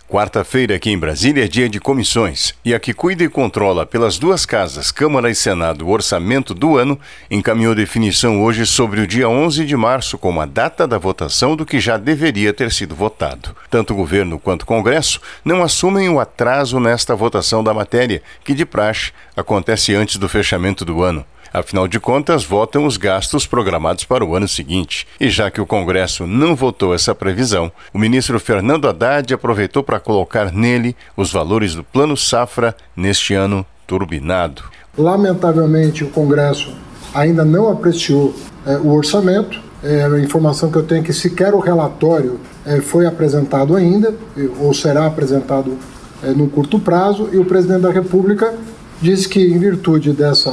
Quarta-feira aqui em Brasília é dia de comissões e a que cuida e controla pelas duas casas, Câmara e Senado, o orçamento do ano, encaminhou definição hoje sobre o dia 11 de março como a data da votação do que já deveria ter sido votado. Tanto o governo quanto o Congresso não assumem o atraso nesta votação da matéria, que de praxe acontece antes do fechamento do ano. Afinal de contas, votam os gastos programados para o ano seguinte. E já que o Congresso não votou essa previsão, o ministro Fernando Haddad aproveitou para colocar nele os valores do Plano Safra neste ano turbinado. Lamentavelmente, o Congresso ainda não apreciou o orçamento. A informação que eu tenho é que sequer o relatório foi apresentado ainda, ou será apresentado no curto prazo, e o presidente da República disse que, em virtude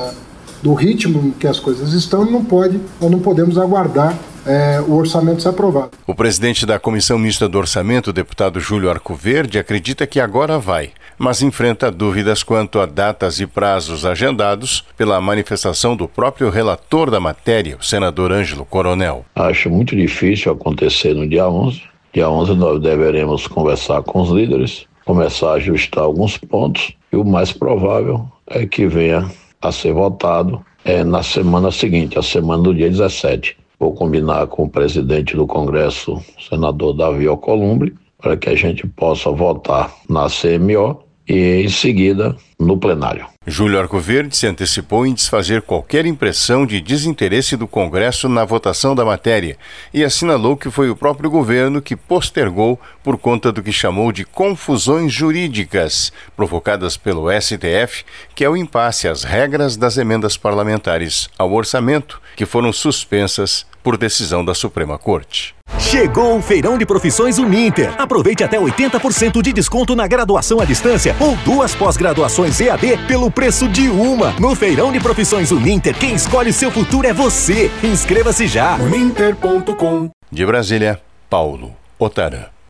do ritmo em que as coisas estão, nós não podemos aguardar o orçamento ser aprovado. O presidente da Comissão Mista do Orçamento, o deputado Júlio Arcoverde, acredita que agora vai, mas enfrenta dúvidas quanto a datas e prazos agendados pela manifestação do próprio relator da matéria, o senador Ângelo Coronel. Acho muito difícil acontecer no dia 11. Dia 11 nós deveremos conversar com os líderes, começar a ajustar alguns pontos, e o mais provável é que venha a ser votado na semana seguinte, a semana do dia 17. Vou combinar com o presidente do Congresso, o senador Davi Alcolumbre, para que a gente possa votar na CMO e em seguida no plenário. Júlio Arcoverde se antecipou em desfazer qualquer impressão de desinteresse do Congresso na votação da matéria e assinalou que foi o próprio governo que postergou por conta do que chamou de confusões jurídicas provocadas pelo STF, que é o impasse às regras das emendas parlamentares ao orçamento, que foram suspensas por decisão da Suprema Corte. Chegou o Feirão de Profissões Uninter. Aproveite até 80% de desconto na graduação à distância ou 2 pós-graduações EAD pelo preço de uma. No Feirão de Profissões Uninter, quem escolhe seu futuro é você. Inscreva-se já. Uninter.com. De Brasília, Paulo Otarã.